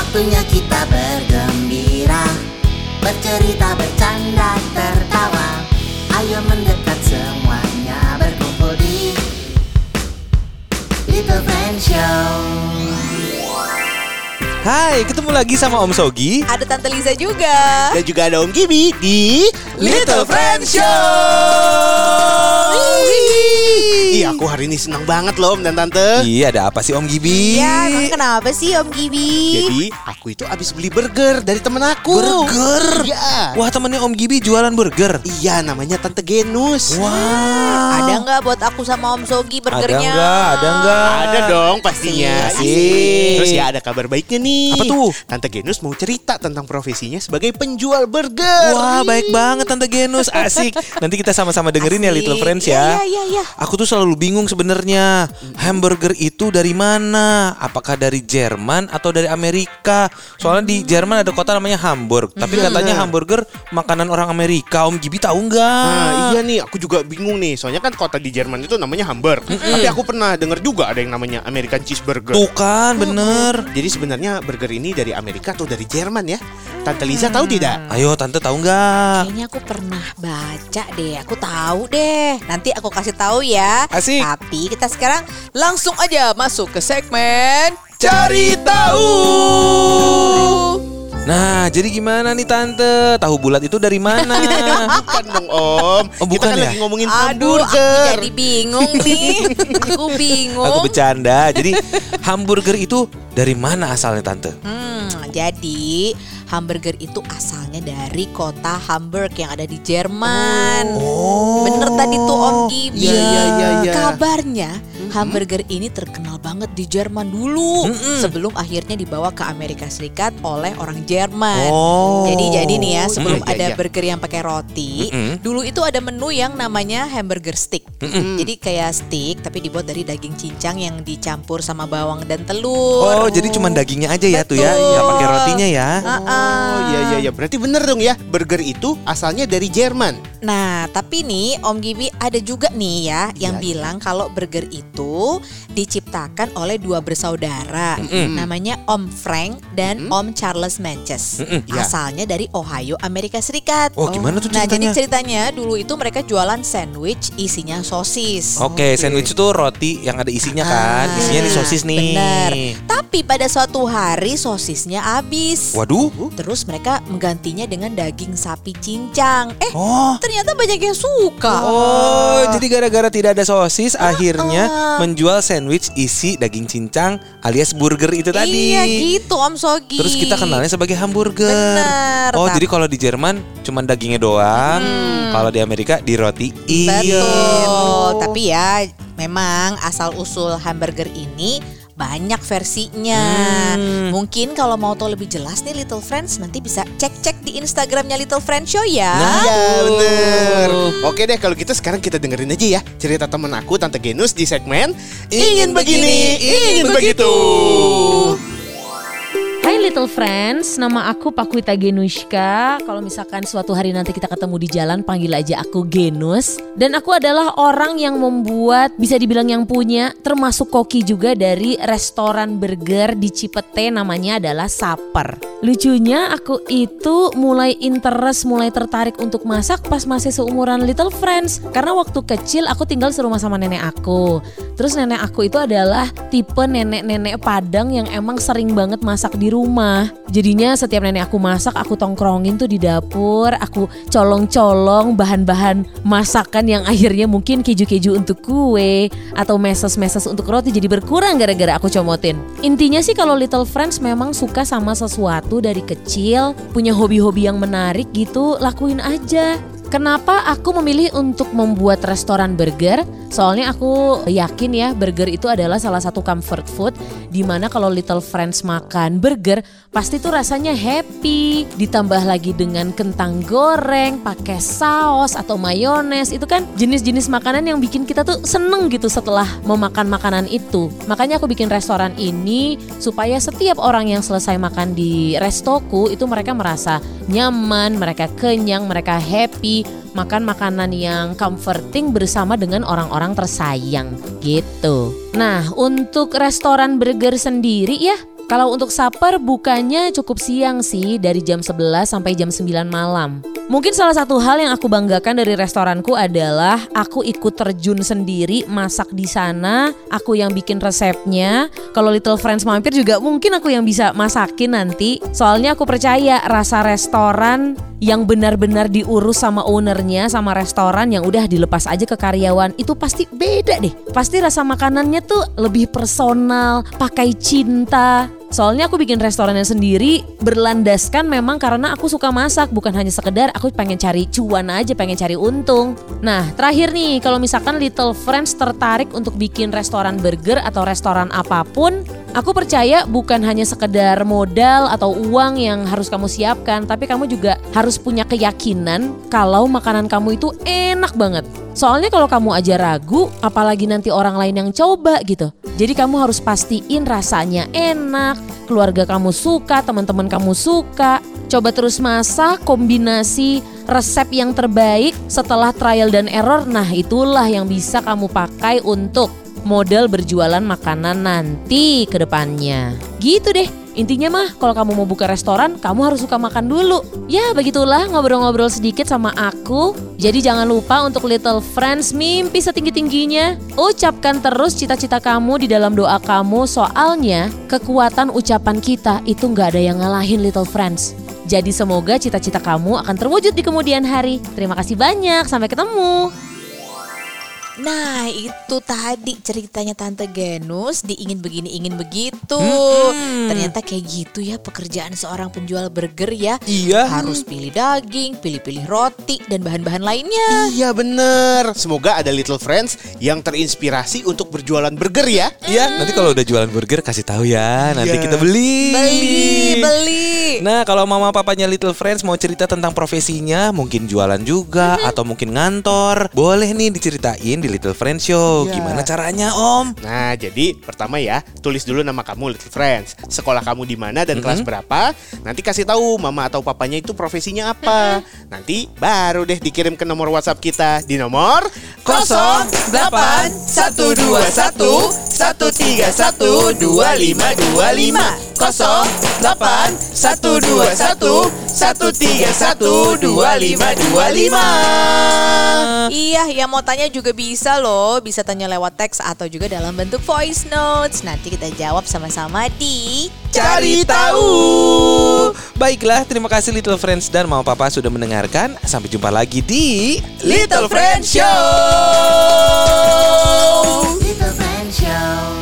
Waktunya kita bergembira, bercerita, bercanda, tertawa. Ayo mendekat semuanya, berkumpul di Little Friends Show. Hai, ketemu lagi sama Om Sogi. Ada Tante Liza juga. Dan juga ada Om Gibi di Little Friends Show. Iya, aku hari ini senang banget loh Om dan Tante. Iya, ada apa sih Om Gibi? Ya, emang kenapa sih Om Gibi? Jadi aku itu abis beli burger dari temen aku. Burger? Iya. Wah, temennya Om Gibi jualan burger. Iya, namanya Tante Genus. Wah. Ada nggak buat aku sama Om Sogi burgernya? Ada nggak? Ada dong pastinya. Asik. Terus ya ada kabar baiknya nih. Apa tuh? Tante Genus mau cerita tentang profesinya sebagai penjual burger. Wah, baik banget Tante Genus. Asik. Nanti kita sama-sama dengerin ya Asik. Little Friends ya. Iya. Aku tuh selalu bingung sebenarnya. Hamburger itu dari mana? Apakah dari Jerman atau dari Amerika? Soalnya di Jerman ada kota namanya Hamburg. Tapi katanya hamburger makanan orang Amerika. Om Gibi tahu nggak? Nah iya nih, aku juga bingung nih. Soalnya kan kota di Jerman itu namanya Hamburg. Tapi aku pernah dengar juga ada yang namanya American Cheeseburger. Tuh kan, bener. Jadi sebenarnya burger ini dari Amerika atau dari Jerman ya? Tante Liza tahu tidak? Ayo Tante tahu nggak? Kayaknya aku pernah baca deh. Aku tahu deh. Nanti aku kasih tahu ya. Asik. Tapi kita sekarang langsung aja masuk ke segmen Cari tahu. Nah, jadi gimana nih Tante? Tahu bulat itu dari mana? Bukan dong Om. Oh, Kita bukan kan ya? lagi ngomongin Aduh, aku hamburger. jadi bingung nih. Aku bingung. Aku bercanda. Jadi hamburger itu dari mana asalnya Tante? Jadi hamburger itu asalnya dari kota Hamburg yang ada di Jerman. Oh. Bener tadi tuh Om Gibi. Iya. Kabarnya hamburger ini terkenal banget di Jerman dulu. Sebelum akhirnya dibawa ke Amerika Serikat oleh orang Jerman. Oh. Jadi nih ya, sebelum Iya, ada iya. burger yang pakai roti, dulu itu ada menu yang namanya hamburger stick. Jadi kayak stick tapi dibuat dari daging cincang yang dicampur sama bawang dan telur. Oh, jadi cuma dagingnya aja ya tuh ya, Betul. nggak pakai rotinya ya? Oh iya. Berarti bener dong ya. Burger itu asalnya dari Jerman. Nah, tapi nih Om Gibi ada juga nih ya yang bilang kalau burger itu diciptakan oleh dua bersaudara. Namanya Om Frank dan Om Charles Manches. Ya. Asalnya dari Ohio, Amerika Serikat. Oh, gimana tuh Nah, jadi ceritanya? ceritanya dulu itu mereka jualan sandwich isinya sosis. Oke, sandwich itu roti yang ada isinya kan? Isinya nih sosis nih. Bener. Tapi pada suatu hari sosisnya habis. Waduh. Terus mereka menggantinya dengan daging sapi cincang. Oh. Ternyata banyak yang suka. Oh, jadi gara-gara tidak ada sosis akhirnya menjual sandwich isi daging cincang alias burger itu tadi. Iya gitu Om Sogi. Terus kita kenalnya sebagai hamburger. Bener. Oh, jadi kalau di Jerman cuma dagingnya doang. Kalau di Amerika dirotiin. Betul. Tapi ya memang asal usul hamburger ini banyak versinya. Mungkin kalau mau tahu lebih jelas nih Little Friends, nanti bisa cek-cek di Instagramnya Little Friends Show ya. Iya bener. Oke deh kalau gitu sekarang kita dengerin aja ya cerita temen aku Tante Genus di segmen Ingin Begini, Ingin Begitu. Hai Little Friends, nama aku Pakwita Genushka. Kalau misalkan suatu hari nanti kita ketemu di jalan, panggil aja aku Genus. Dan aku adalah orang yang membuat, bisa dibilang yang punya, termasuk koki juga dari restoran burger di Cipete, namanya adalah Saper. Lucunya aku itu mulai interest, mulai tertarik untuk masak pas masih seumuran Little Friends. Karena waktu kecil aku tinggal serumah sama nenek aku. Terus nenek aku itu adalah tipe nenek-nenek Padang yang emang sering banget masak di rumah. Jadinya setiap nenek aku masak, aku tongkrongin tuh di dapur, aku colong-colong bahan-bahan masakan yang akhirnya mungkin keju-keju untuk kue atau meses-meses untuk roti jadi berkurang gara-gara aku comotin. Intinya sih kalau Little Friends memang suka sama sesuatu dari kecil, punya hobi-hobi yang menarik gitu, lakuin aja. Kenapa aku memilih untuk membuat restoran burger? Soalnya aku yakin ya burger itu adalah salah satu comfort food, dimana kalau Little Friends makan burger pasti tuh rasanya happy. Ditambah lagi dengan kentang goreng, pakai saus atau mayones, itu kan jenis-jenis makanan yang bikin kita tuh seneng gitu setelah memakan makanan itu. Makanya aku bikin restoran ini supaya setiap orang yang selesai makan di restoku itu mereka merasa nyaman, mereka kenyang, mereka happy, makan makanan yang comforting bersama dengan orang-orang tersayang gitu. Nah, untuk restoran burger sendiri ya, Kalau untuk supper bukanya cukup siang sih, dari jam 11 sampai jam 9 malam. Mungkin salah satu hal yang aku banggakan dari restoranku adalah aku ikut terjun sendiri masak di sana. Aku yang bikin resepnya. Kalau Little Friends mampir juga mungkin aku yang bisa masakin nanti. Soalnya aku percaya rasa restoran yang benar-benar diurus sama ownernya, sama restoran yang udah dilepas aja ke karyawan, itu pasti beda deh. Pasti rasa makanannya tuh lebih personal, pakai cinta. Soalnya aku bikin restorannya sendiri berlandaskan memang karena aku suka masak, bukan hanya sekedar aku pengen cari cuan aja, pengen cari untung. Nah, terakhir nih, kalau misalkan Little Friends tertarik untuk bikin restoran burger atau restoran apapun, aku percaya bukan hanya sekedar modal atau uang yang harus kamu siapkan, tapi kamu juga harus punya keyakinan kalau makanan kamu itu enak banget. Soalnya kalau kamu aja ragu, apalagi nanti orang lain yang coba gitu. Jadi kamu harus pastiin rasanya enak, keluarga kamu suka, teman-teman kamu suka. Coba terus masak, kombinasi resep yang terbaik setelah trial dan error. Nah, itulah yang bisa kamu pakai untuk modal berjualan makanan nanti ke depannya. Gitu deh. Intinya mah kalau kamu mau buka restoran, kamu harus suka makan dulu. Ya begitulah ngobrol-ngobrol sedikit sama aku. Jadi jangan lupa untuk Little Friends mimpi setinggi-tingginya. Ucapkan terus cita-cita kamu di dalam doa kamu. Soalnya kekuatan ucapan kita itu gak ada yang ngalahin Little Friends. Jadi semoga cita-cita kamu akan terwujud di kemudian hari. Terima kasih banyak, sampai ketemu. Nah, itu tadi ceritanya Tante Genus di Ingin Begini Ingin Begitu. Ternyata kayak gitu ya pekerjaan seorang penjual burger ya. Iya. Harus pilih daging, pilih-pilih roti dan bahan-bahan lainnya. Iya bener. Semoga ada Little Friends yang terinspirasi untuk berjualan burger ya. Iya, nanti kalau udah jualan burger kasih tahu ya. Nanti Iya. kita beli. Beli. Nah, kalau mama papanya Little Friends mau cerita tentang profesinya, mungkin jualan juga atau mungkin ngantor, boleh nih diceritain di Little Friends Show. Iya. Gimana caranya, Om? Nah, jadi pertama ya, tulis dulu nama kamu Little Friends, sekolah kamu di mana dan kelas berapa. Nanti kasih tahu mama atau papanya itu profesinya apa. Nanti baru deh dikirim ke nomor WhatsApp kita di nomor 081211312525 081211312525. Iya, yang mau tanya juga bisa loh. Bisa tanya lewat teks atau juga dalam bentuk voice notes. Nanti kita jawab sama-sama di Cari Tahu. Baiklah, terima kasih Little Friends dan mama papa sudah mendengarkan. Sampai jumpa lagi di Little Friends Show. Little Friends Show.